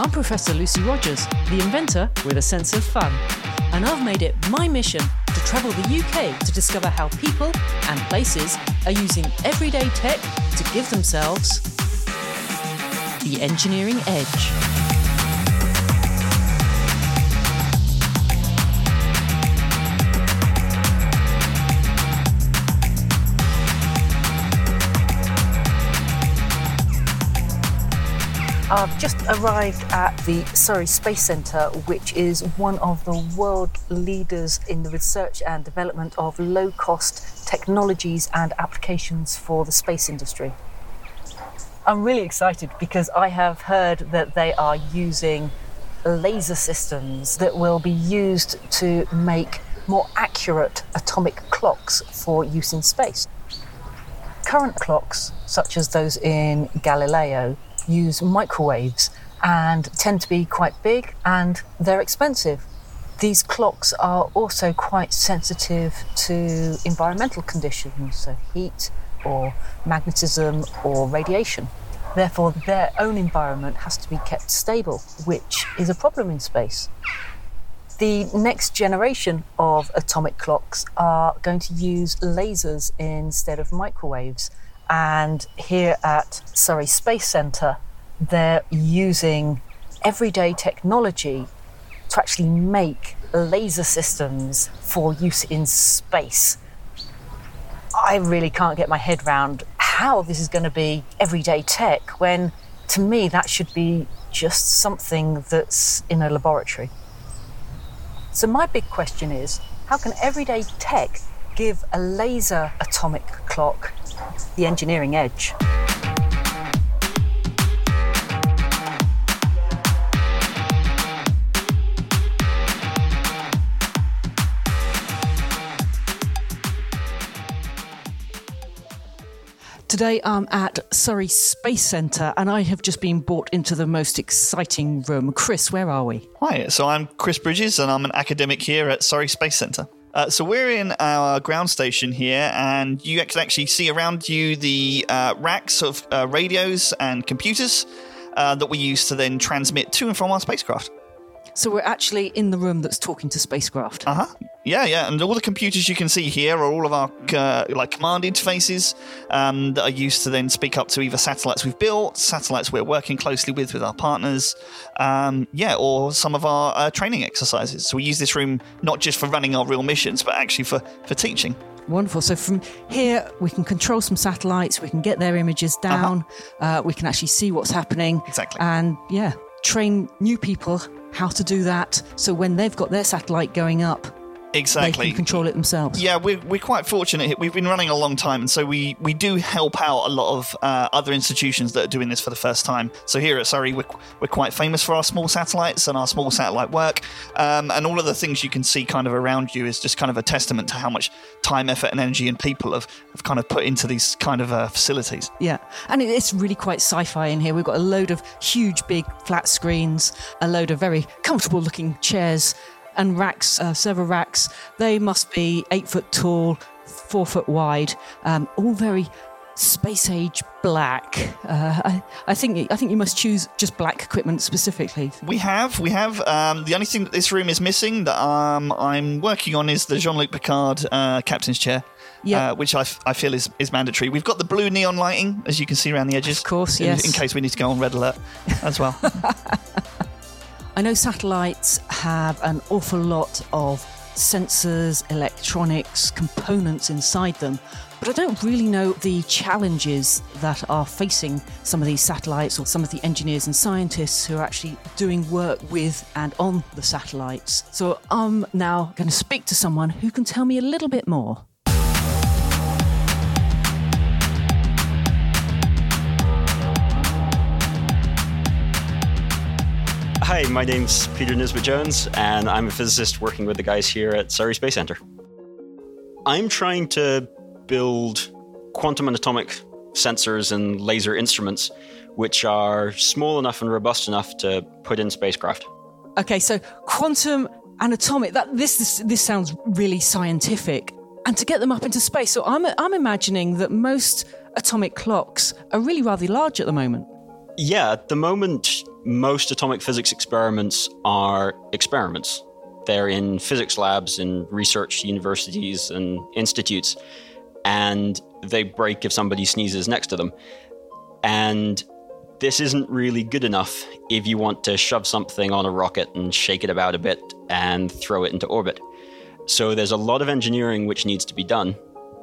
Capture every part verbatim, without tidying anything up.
I'm Professor Lucy Rogers, the inventor with a sense of fun. And I've made it my mission to travel the U K to discover how people and places are using everyday tech to give themselves the engineering edge. I've just arrived at the Surrey Space Centre, which is one of the world leaders in the research and development of low-cost technologies and applications for the space industry. I'm really excited because I have heard that they are using laser systems that will be used to make more accurate atomic clocks for use in space. Current clocks, such as those in Galileo, use microwaves and tend to be quite big, and they're expensive. These clocks are also quite sensitive to environmental conditions, so heat or magnetism or radiation. Therefore, their own environment has to be kept stable, which is a problem in space. The next generation of atomic clocks are going to use lasers instead of microwaves. And here at Surrey Space Centre, they're using everyday technology to actually make laser systems for use in space. I really can't get my head around how this is going to be everyday tech when, to me, that should be just something that's in a laboratory. So my big question is, how can everyday tech give a laser atomic clock the engineering edge? Today I'm at Surrey Space Centre and I have just been brought into the most exciting room. Chris, where are we? Hi, so I'm Chris Bridges and I'm an academic here at Surrey Space Centre. Uh, so we're in our ground station here, and you can actually see around you the uh, racks of uh, radios and computers uh, that we use to then transmit to and from our spacecraft. So we're actually in the room that's talking to spacecraft. Uh-huh. Yeah, yeah, and all the computers you can see here are all of our uh, like command interfaces um, that are used to then speak up to either satellites we've built, satellites we're working closely with with our partners, um, yeah, or some of our uh, training exercises. So we use this room not just for running our real missions, but actually for, for teaching. Wonderful. So from here, we can control some satellites, we can get their images down, uh-huh. uh, we can actually see what's happening. Exactly. And, yeah, train new people how to do that, so when they've got their satellite going up, exactly, they can control it themselves. Yeah, we're, we're quite fortunate. We've been running a long time, and so we, we do help out a lot of uh, other institutions that are doing this for the first time. So here at Surrey, we're, we're quite famous for our small satellites and our small satellite work, um, and all of the things you can see kind of around you is just kind of a testament to how much time, effort, and energy and people have, have kind of put into these kind of uh, facilities. Yeah, and it's really quite sci-fi in here. We've got a load of huge, big, flat screens, a load of very comfortable-looking chairs, and racks, uh, server racks. They must be eight foot tall, four foot wide, um, all very space age black. Uh, I, I think I think you must choose just black equipment specifically. We have, we have. Um, the only thing that this room is missing that um, I'm working on is the Jean-Luc Picard uh, captain's chair. Yeah, uh, which I, f- I feel is, is mandatory. We've got the blue neon lighting, as you can see around the edges. Of course, in, yes. In case we need to go on red alert as well. I know satellites have an awful lot of sensors, electronics, components inside them, but I don't really know the challenges that are facing some of these satellites or some of the engineers and scientists who are actually doing work with and on the satellites. So I'm now going to speak to someone who can tell me a little bit more. Hi, my name's Peter Nisbet-Jones, and I'm a physicist working with the guys here at Surrey Space Centre. I'm trying to build quantum and atomic sensors and laser instruments which are small enough and robust enough to put in spacecraft. Okay, so quantum and atomic, that this, this this sounds really scientific. And to get them up into space, so I'm I'm imagining that most atomic clocks are really rather large at the moment. Yeah, at the moment, most atomic physics experiments are experiments. They're in physics labs, in research universities and institutes, and they break if somebody sneezes next to them. And this isn't really good enough if you want to shove something on a rocket and shake it about a bit and throw it into orbit. So there's a lot of engineering which needs to be done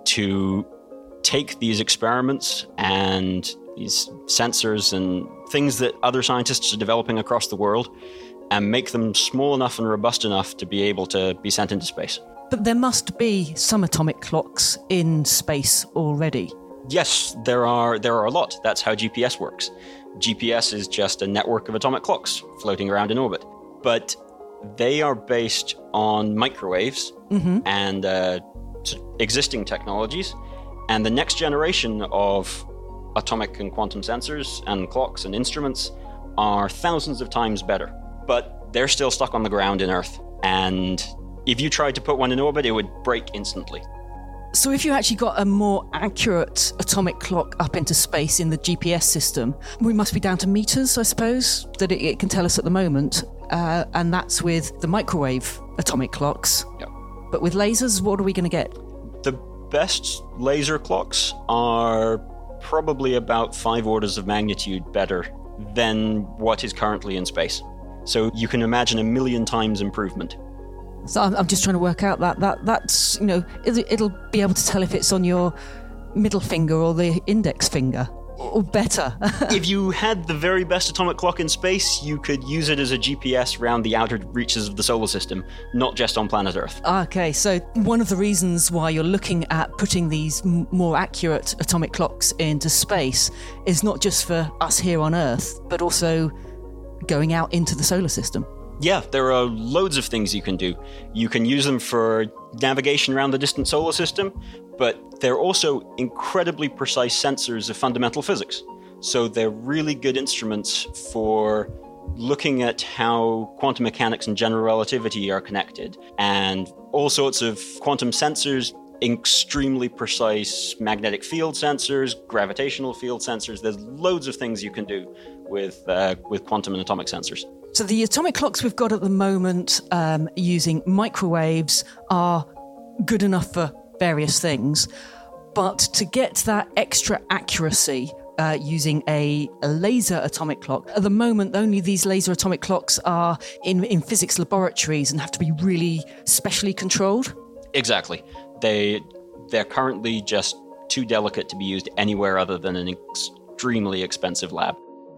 to take these experiments and these sensors and things that other scientists are developing across the world and make them small enough and robust enough to be able to be sent into space. But there must be some atomic clocks in space already. Yes, there are there are a lot. That's how G P S works. G P S is just a network of atomic clocks floating around in orbit. But they are based on microwaves mm-hmm. and uh, existing technologies. And the next generation of atomic and quantum sensors and clocks and instruments are thousands of times better. But they're still stuck on the ground in Earth. And if you tried to put one in orbit, it would break instantly. So if you actually got a more accurate atomic clock up into space in the G P S system, we must be down to meters, I suppose, that it, it can tell us at the moment. Uh, and that's with the microwave atomic clocks. Yep. But with lasers, what are we going to get? The best laser clocks are probably about five orders of magnitude better than what is currently in space. So you can imagine a million times improvement. So I'm just trying to work out that that that's, you know, it'll be able to tell if it's on your middle finger or the index finger, or better. If you had the very best atomic clock in space, you could use it as a G P S around the outer reaches of the solar system, not just on planet Earth. Okay, so one of the reasons why you're looking at putting these m- more accurate atomic clocks into space is not just for us here on Earth, but also going out into the solar system. Yeah, there are loads of things you can do. You can use them for navigation around the distant solar system, but they're also incredibly precise sensors of fundamental physics. So they're really good instruments for looking at how quantum mechanics and general relativity are connected, and all sorts of quantum sensors, extremely precise magnetic field sensors, gravitational field sensors. There's loads of things you can do with uh, with quantum and atomic sensors. So the atomic clocks we've got at the moment um, using microwaves are good enough for various things, but to get that extra accuracy uh, using a, a laser atomic clock, at the moment only these laser atomic clocks are in, in physics laboratories and have to be really specially controlled. Exactly. They, they're currently just too delicate to be used anywhere other than an extremely expensive lab.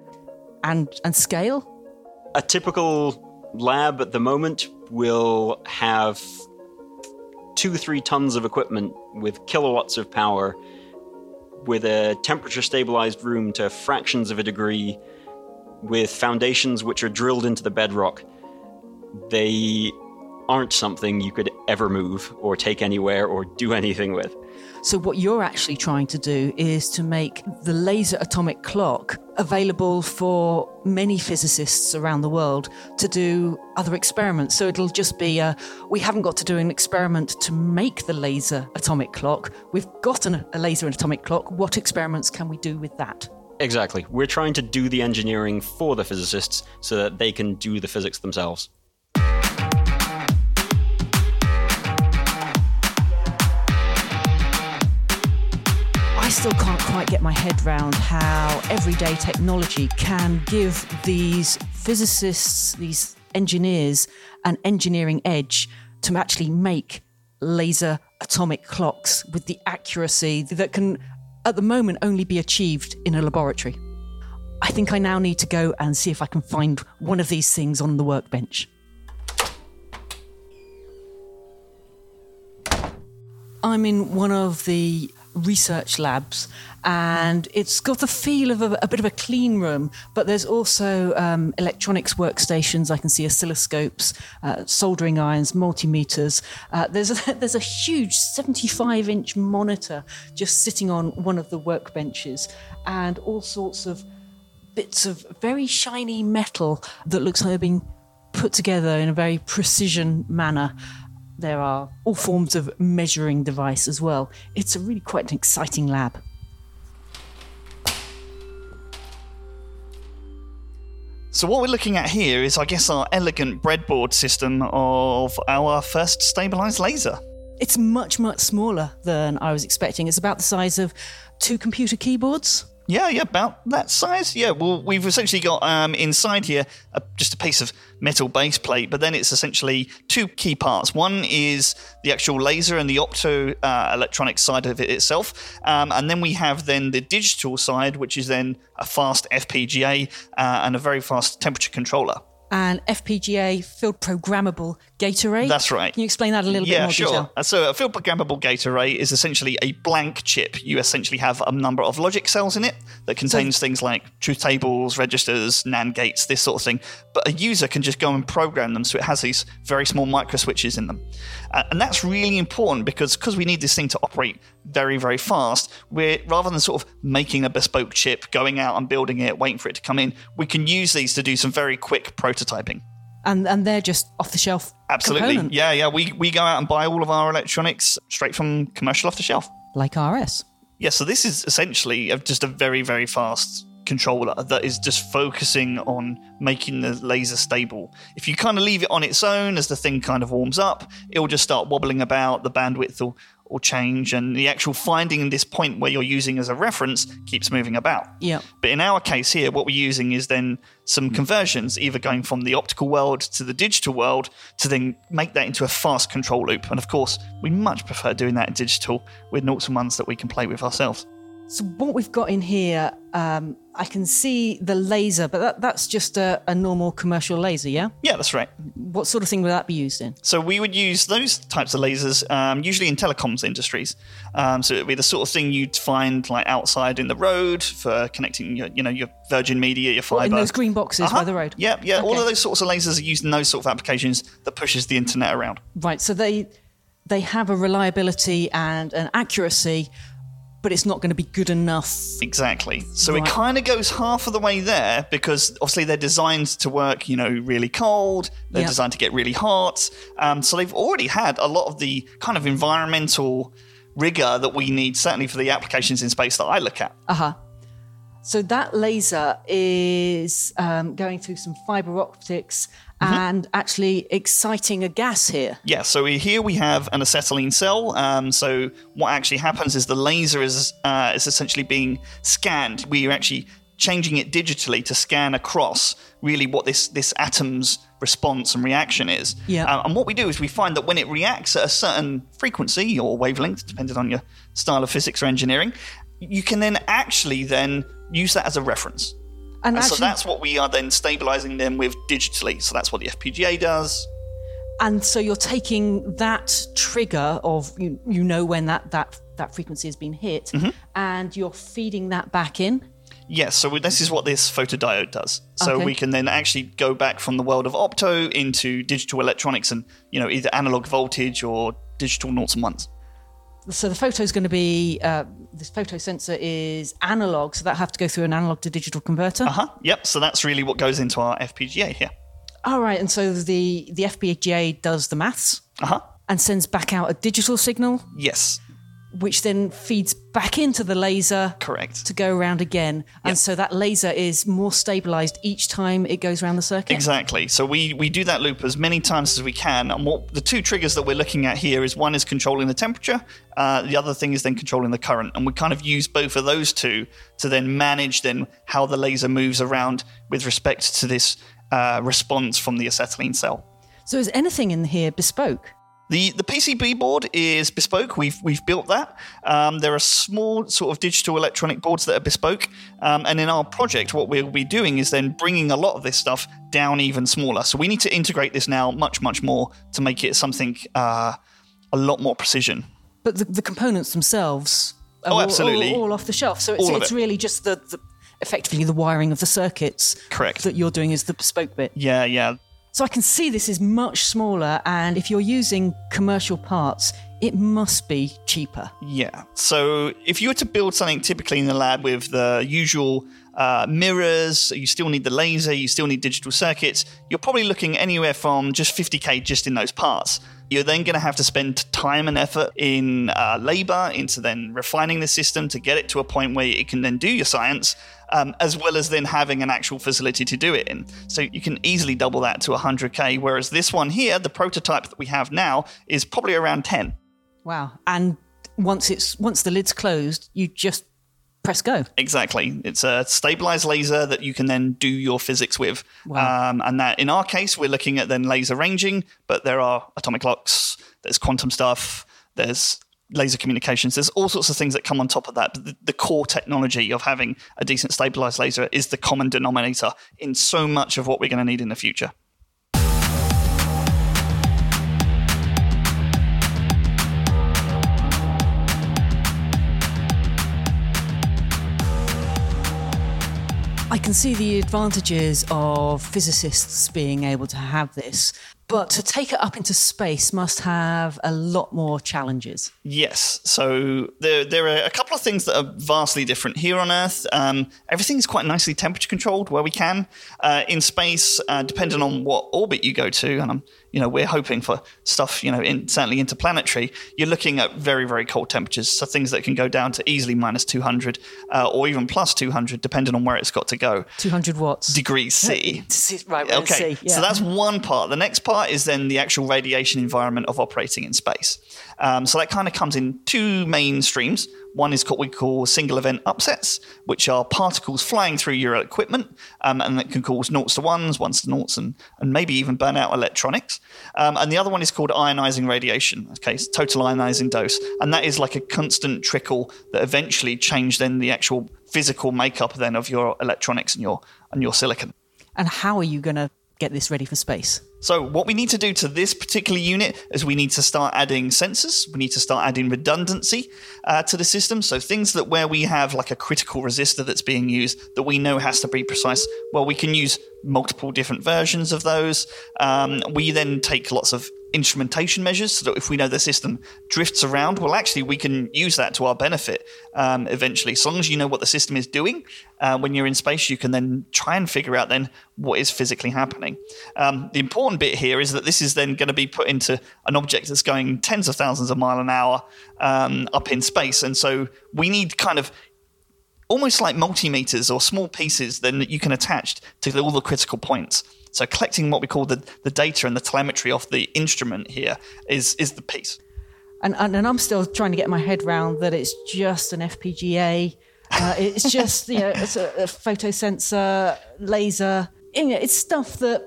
And and scale? A typical lab at the moment will have two, three tons of equipment with kilowatts of power, with a temperature-stabilized room to fractions of a degree, with foundations which are drilled into the bedrock. They aren't something you could ever move or take anywhere or do anything with. So what you're actually trying to do is to make the laser atomic clock available for many physicists around the world to do other experiments. So it'll just be, uh, we haven't got to do an experiment to make the laser atomic clock. We've got an, a laser atomic clock. What experiments can we do with that? Exactly. We're trying to do the engineering for the physicists so that they can do the physics themselves. I still can't quite get my head round how everyday technology can give these physicists, these engineers, an engineering edge to actually make laser atomic clocks with the accuracy that can, at the moment, only be achieved in a laboratory. I think I now need to go and see if I can find one of these things on the workbench. I'm in one of the research labs, and it's got the feel of a, a bit of a clean room, but there's also um, electronics workstations. I can see oscilloscopes, uh, soldering irons, multimeters. Uh, there's a, there's a huge seventy-five inch monitor just sitting on one of the workbenches, and all sorts of bits of very shiny metal that looks like they're being put together in a very precision manner. There are all forms of measuring device as well. It's a really quite an exciting lab. So what we're looking at here is, I guess, our elegant breadboard system of our first stabilized laser. It's much, much smaller than I was expecting. It's about the size of two computer keyboards. Yeah, yeah, about that size. Yeah, well, we've essentially got um, inside here a, just a piece of metal base plate, but then it's essentially two key parts. One is the actual laser and the opto uh, electronic side of it itself, um, and then we have then the digital side, which is then a fast F P G A uh, and a very fast temperature controller. And F P G A, field programmable gate array. That's right. Can you explain that a little yeah, bit more sure. detail? Uh, So a field programmable gate array is essentially a blank chip. You essentially have a number of logic cells in it that contains so, things like truth tables, registers, NAND gates, this sort of thing. But a user can just go and program them, so it has these very small micro switches in them. Uh, and that's really important because because we need this thing to operate very, very fast, we're rather than sort of making a bespoke chip, going out and building it, waiting for it to come in, we can use these to do some very quick prototyping. And and they're just off-the-shelf Absolutely. component. Yeah, yeah. We, we go out and buy all of our electronics straight from commercial off-the-shelf. Like R S. Yeah, so this is essentially a- just a very, very fast controller that is just focusing on making the laser stable. If you kind of leave it on its own as the thing kind of warms up, it'll just start wobbling about, the bandwidth will, will change, and the actual finding this point where you're using as a reference keeps moving about. Yeah. But in our case here, what we're using is then some conversions, either going from the optical world to the digital world to then make that into a fast control loop. And of course, we much prefer doing that in digital with noughts and ones that we can play with ourselves. So what we've got in here, um, I can see the laser, but that, that's just a, a normal commercial laser, yeah? Yeah, that's right. What sort of thing would that be used in? So we would use those types of lasers um, usually in telecoms industries. Um, so it would be the sort of thing you'd find like outside in the road for connecting your, you know, your Virgin Media, your fibre. What, in those green boxes uh-huh. by the road? Yeah, yeah. Okay. All of those sorts of lasers are used in those sort of applications that pushes the internet around. Right, so they they have a reliability and an accuracy, but it's not going to be good enough. Exactly. So Right. it kind of goes half of the way there because obviously they're designed to work, you know, really cold. They're Yep. designed to get really hot. Um, so they've already had a lot of the kind of environmental rigor that we need, certainly for the applications in space that I look at. Uh-huh. So that laser is um, going through some fiber optics Mm-hmm. and actually exciting a gas here. Yeah, so we, here we have an acetylene cell. Um, so what actually happens is the laser is uh, is essentially being scanned. We are actually changing it digitally to scan across really what this, this atom's response and reaction is. Yeah. Uh, and what we do is we find that when it reacts at a certain frequency or wavelength, depending on your style of physics or engineering, you can then actually then use that as a reference. And, And actually, so that's what we are then stabilizing them with digitally. So that's what the F P G A does. and so you're taking that trigger of, you, you know when that, that, that frequency has been hit, Mm-hmm. and you're feeding that back in. Yes, so this is what this photodiode does. So Okay. we can then actually go back from the world of opto into digital electronics and, you know, either analog voltage or digital noughts and ones. So the photo is going to be, uh, this photo sensor is analog, so that have to go through an analog to digital converter. Uh-huh. Yep, so that's really what goes into our F P G A here. All right, and so the, the F P G A does the maths Uh-huh. and sends back out a digital signal, Yes, which then feeds back into the laser correct. to go around again. And Yep. so that laser is more stabilized each time it goes around the circuit. Exactly. So we, we do that loop as many times as we can. And what the two triggers that we're looking at here is one is controlling the temperature. Uh, the other thing is then controlling the current. And we kind of use both of those two to then manage then how the laser moves around with respect to this uh, response from the acetylene cell. So is anything in here bespoke? The the P C B board is bespoke. We've we've built that. Um, there are small sort of digital electronic boards that are bespoke. Um, and in our project, what we'll be doing is then bringing a lot of this stuff down even smaller. So we need to integrate this now much, much more to make it something uh, a lot more precision. But the, the components themselves are Oh, all- absolutely. all, all off the shelf. So it's, All of it's it. really just the, the effectively the wiring of the circuits. Correct. That you're doing is the bespoke bit. Yeah, yeah. So I can see this is much smaller, and if you're using commercial parts, it must be cheaper. Yeah. So if you were to build something typically in the lab with the usual uh, mirrors, you still need the laser, you still need digital circuits, you're probably looking anywhere from just fifty K just in those parts. You're then going to have to spend time and effort in uh, labor into then refining the system to get it to a point where it can then do your science, um, as well as then having an actual facility to do it in. So you can easily double that to one hundred K, whereas this one here, the prototype that we have now, is probably around ten. Wow. And once it's once the lid's closed, you just press go. Exactly. It's a stabilized laser that you can then do your physics with. Wow. Um, and that in our case, we're looking at then laser ranging, but there are atomic clocks, there's quantum stuff, there's laser communications, there's all sorts of things that come on top of that. But the, the core technology of having a decent stabilized laser is the common denominator in so much of what we're going to need in the future. I can see the advantages of physicists being able to have this, but to take it up into space must have a lot more challenges. Yes. So there, there are a couple of things that are vastly different. Here on Earth, um, everything is quite nicely temperature controlled where we can. Uh, in space, uh, depending on what orbit you go to, and I'm, you know, we're hoping for stuff, you know, in, certainly interplanetary, you're looking at very, very cold temperatures. So things that can go down to easily minus two hundred uh, or even plus two hundred, depending on where it's got to go. two hundred watts. Degrees C. Right, okay. C, yeah. So that's one part. The next part is then the actual radiation environment of operating in space. Um, so that kind of comes in two main streams. One is what we call single event upsets, which are particles flying through your equipment, um, and that can cause noughts to ones, ones to noughts, and, and maybe even burn out electronics. Um, and the other one is called ionizing radiation, okay, so total ionizing dose. And that is like a constant trickle that eventually change then the actual physical makeup then of your electronics and your and your silicon. And how are you going to get this ready for space? So what we need to do to this particular unit is we need to start adding sensors. We need to start adding redundancy uh, to the system. So things that where we have like a critical resistor that's being used that we know has to be precise, well, we can use multiple different versions of those. Um, we then take lots of instrumentation measures so that if we know the system drifts around, well, actually, we can use that to our benefit um, eventually. So long as you know what the system is doing uh, when you're in space, you can then try and figure out then what is physically happening. Um, the important bit here is that this is then going to be put into an object that's going tens of thousands of miles an hour um, up in space. And so we need kind of almost like multimeters or small pieces then that you can attach to all the critical points. So collecting what we call the, the data and the telemetry of the instrument here is, is the piece. And, and and I'm still trying to get my head around that it's just an F P G A. Uh, it's just, you know, it's a, a photosensor, laser. You know, it's stuff that,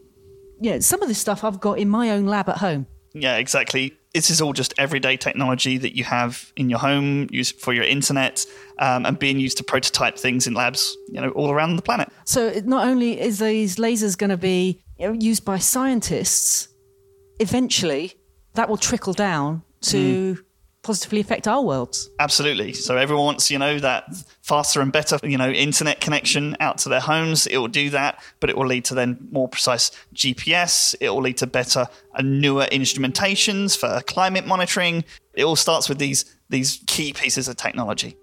you know, some of this stuff I've got in my own lab at home. Yeah, exactly. This is all just everyday technology that you have in your home, used for your internet, um, and being used to prototype things in labs, you know, all around the planet. So it not only is these lasers going to be, you know, used by scientists, eventually that will trickle down to mm. positively affect our worlds. Absolutely. So everyone wants, you know, that faster and better, you know, internet connection out to their homes. It will do that, but it will lead to then more precise G P S. It will lead to better and newer instrumentations for climate monitoring. It all starts with these, these key pieces of technology.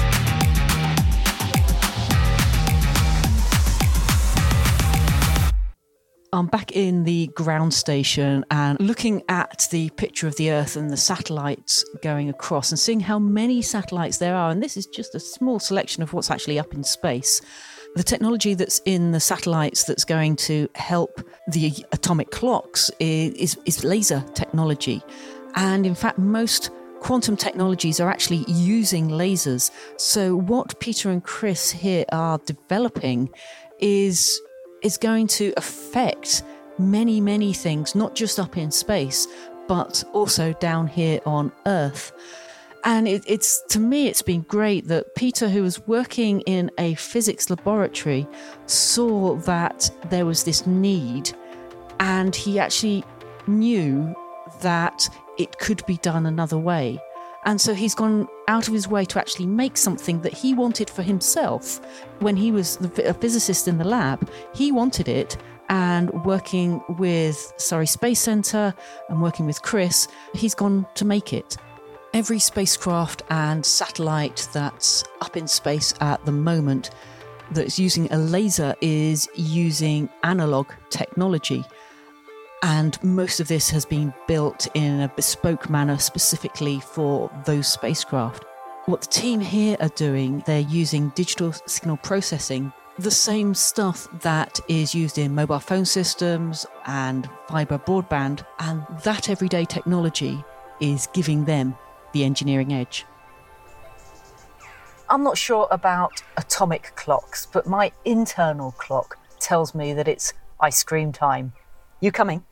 I'm back in the ground station and looking at the picture of the Earth and the satellites going across and seeing how many satellites there are. And this is just a small selection of what's actually up in space. The technology that's in the satellites that's going to help the atomic clocks is, is, is laser technology. And in fact, most quantum technologies are actually using lasers. So what Peter and Chris here are developing is... is going to affect many, many things, not just up in space, but also down here on Earth. And it, it's, to me, it's been great that Peter, who was working in a physics laboratory, saw that there was this need, and he actually knew that it could be done another way. And so he's gone out of his way to actually make something that he wanted for himself. When he was a physicist in the lab, he wanted it, and working with Surrey Space Centre and working with Chris, he's gone to make it. Every spacecraft and satellite that's up in space at the moment that's using a laser is using analog technology. And most of this has been built in a bespoke manner specifically for those spacecraft. What the team here are doing, they're using digital signal processing, the same stuff that is used in mobile phone systems and fibre broadband, and that everyday technology is giving them the engineering edge. I'm not sure about atomic clocks, but my internal clock tells me that it's ice cream time. You coming?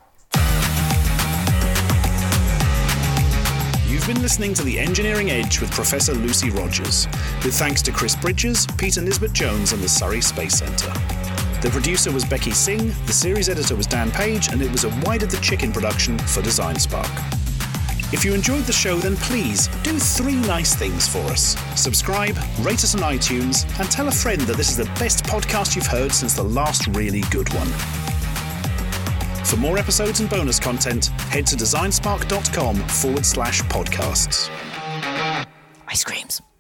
You've been listening to The Engineering Edge with Professor Lucy Rogers, with thanks to Chris Bridges, Peter Nisbet-Jones and the Surrey Space Centre. The producer was Becky Singh, the series editor was Dan Page, and it was a Why Did the Chicken production for Design Spark. If you enjoyed the show, then please do three nice things for us. Subscribe, rate us on iTunes, and tell a friend that this is the best podcast you've heard since the last really good one. For more episodes and bonus content, head to designspark.com forward slash podcasts. Ice creams.